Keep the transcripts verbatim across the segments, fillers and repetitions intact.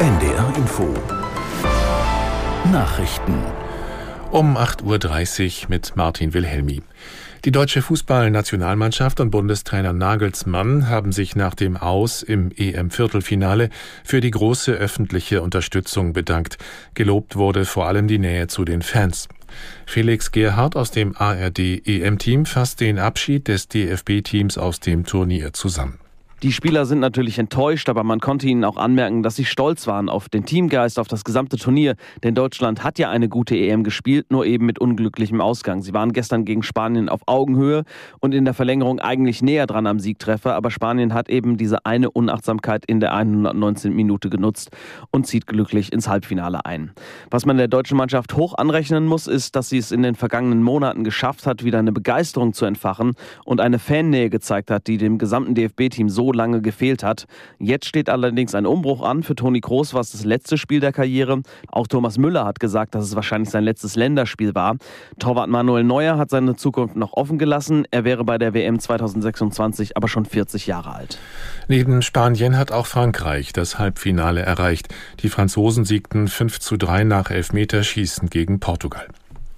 N D R Info Nachrichten um acht Uhr dreißig mit Martin Wilhelmi. Die deutsche Fußballnationalmannschaft und Bundestrainer Nagelsmann haben sich nach dem Aus im E M-Viertelfinale für die große öffentliche Unterstützung bedankt. Gelobt wurde vor allem die Nähe zu den Fans. Felix Gerhardt aus dem A R D-E M-Team fasst den Abschied des D F B-Teams aus dem Turnier zusammen. Die Spieler sind natürlich enttäuscht, aber man konnte ihnen auch anmerken, dass sie stolz waren auf den Teamgeist, auf das gesamte Turnier. Denn Deutschland hat ja eine gute E M gespielt, nur eben mit unglücklichem Ausgang. Sie waren gestern gegen Spanien auf Augenhöhe und in der Verlängerung eigentlich näher dran am Siegtreffer. Aber Spanien hat eben diese eine Unachtsamkeit in der hundertneunzehnten Minute genutzt und zieht glücklich ins Halbfinale ein. Was man der deutschen Mannschaft hoch anrechnen muss, ist, dass sie es in den vergangenen Monaten geschafft hat, wieder eine Begeisterung zu entfachen und eine Fannähe gezeigt hat, die dem gesamten D F B-Team so lange gefehlt hat. Jetzt steht allerdings ein Umbruch an. Für Toni Kroos war es das letzte Spiel der Karriere. Auch Thomas Müller hat gesagt, dass es wahrscheinlich sein letztes Länderspiel war. Torwart Manuel Neuer hat seine Zukunft noch offen gelassen. Er wäre bei der W M zweitausendsechsundzwanzig aber schon vierzig Jahre alt. Neben Spanien hat auch Frankreich das Halbfinale erreicht. Die Franzosen siegten fünf zu drei nach Elfmeterschießen gegen Portugal.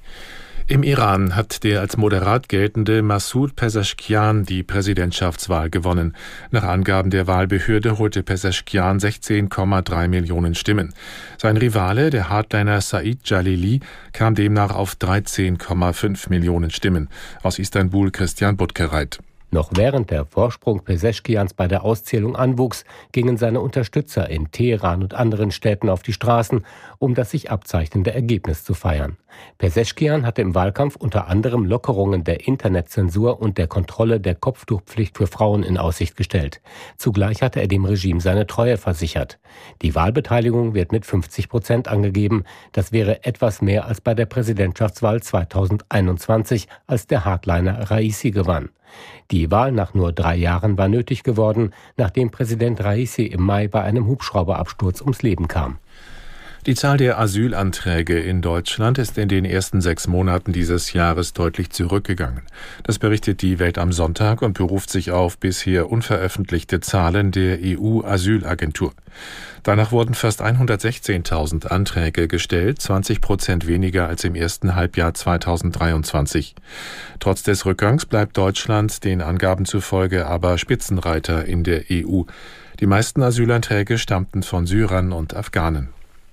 Im Iran hat der als moderat geltende Massoud Pezeshkian die Präsidentschaftswahl gewonnen. Nach Angaben der Wahlbehörde holte Pezeshkian sechzehn Komma drei Millionen Stimmen. Sein Rivale, der Hardliner Said Jalili, kam demnach auf dreizehn Komma fünf Millionen Stimmen. Aus Istanbul Christian Buttgereit. Noch während der Vorsprung Pezeshkians bei der Auszählung anwuchs, gingen seine Unterstützer in Teheran und anderen Städten auf die Straßen, um das sich abzeichnende Ergebnis zu feiern. Pezeshkian hatte im Wahlkampf unter anderem Lockerungen der Internetzensur und der Kontrolle der Kopftuchpflicht für Frauen in Aussicht gestellt. Zugleich hatte er dem Regime seine Treue versichert. Die Wahlbeteiligung wird mit fünfzig Prozent angegeben. Das wäre etwas mehr als bei der Präsidentschaftswahl zweitausendeinundzwanzig, als der Hardliner Raisi gewann. Die Wahl nach nur drei Jahren war nötig geworden, nachdem Präsident Raisi im Mai bei einem Hubschrauberabsturz ums Leben kam. Die Zahl der Asylanträge in Deutschland ist in den ersten sechs Monaten dieses Jahres deutlich zurückgegangen. Das berichtet die Welt am Sonntag und beruft sich auf bisher unveröffentlichte Zahlen der E U-Asylagentur. Danach wurden fast hundertsechzehntausend Anträge gestellt, zwanzig Prozent weniger als im ersten Halbjahr zweitausenddreiundzwanzig. Trotz des Rückgangs bleibt Deutschland den Angaben zufolge aber Spitzenreiter in der E U. Die meisten Asylanträge stammten von Syrern und Afghanen.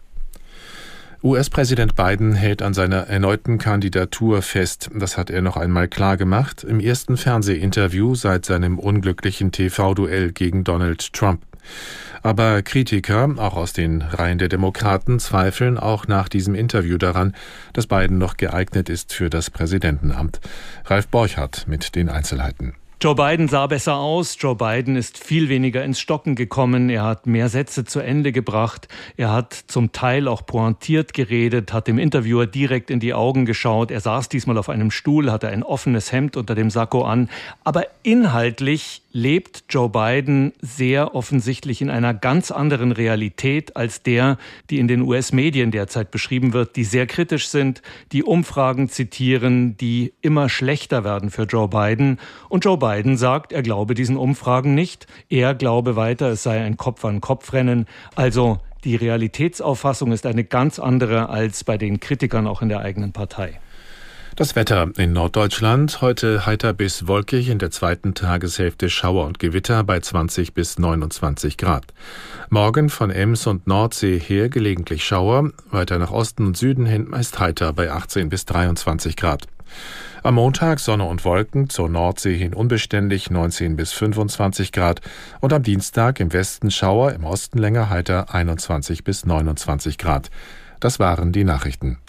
U S-Präsident Biden hält an seiner erneuten Kandidatur fest. Das hat er noch einmal klar gemacht im ersten Fernsehinterview seit seinem unglücklichen T V-Duell gegen Donald Trump. Aber Kritiker, auch aus den Reihen der Demokraten, zweifeln auch nach diesem Interview daran, dass Biden noch geeignet ist für das Präsidentenamt. Ralf Borchardt mit den Einzelheiten. Joe Biden sah besser aus. Joe Biden ist viel weniger ins Stocken gekommen. Er hat mehr Sätze zu Ende gebracht. Er hat zum Teil auch pointiert geredet, hat dem Interviewer direkt in die Augen geschaut. Er saß diesmal auf einem Stuhl, hatte ein offenes Hemd unter dem Sakko an. Aber inhaltlich lebt Joe Biden sehr offensichtlich in einer ganz anderen Realität als der, die in den U S-Medien derzeit beschrieben wird, die sehr kritisch sind, die Umfragen zitieren, die immer schlechter werden für Joe Biden. Und Joe Biden sagt, er glaube diesen Umfragen nicht. Er glaube weiter, es sei ein Kopf-an-Kopf-Rennen. Also die Realitätsauffassung ist eine ganz andere als bei den Kritikern auch in der eigenen Partei. Das Wetter in Norddeutschland. Heute heiter bis wolkig, in der zweiten Tageshälfte Schauer und Gewitter bei zwanzig bis neunundzwanzig Grad. Morgen von Ems und Nordsee her gelegentlich Schauer, weiter nach Osten und Süden hin meist heiter bei achtzehn bis dreiundzwanzig Grad. Am Montag Sonne und Wolken, zur Nordsee hin unbeständig neunzehn bis fünfundzwanzig Grad und am Dienstag im Westen Schauer, im Osten länger heiter einundzwanzig bis neunundzwanzig Grad. Das waren die Nachrichten.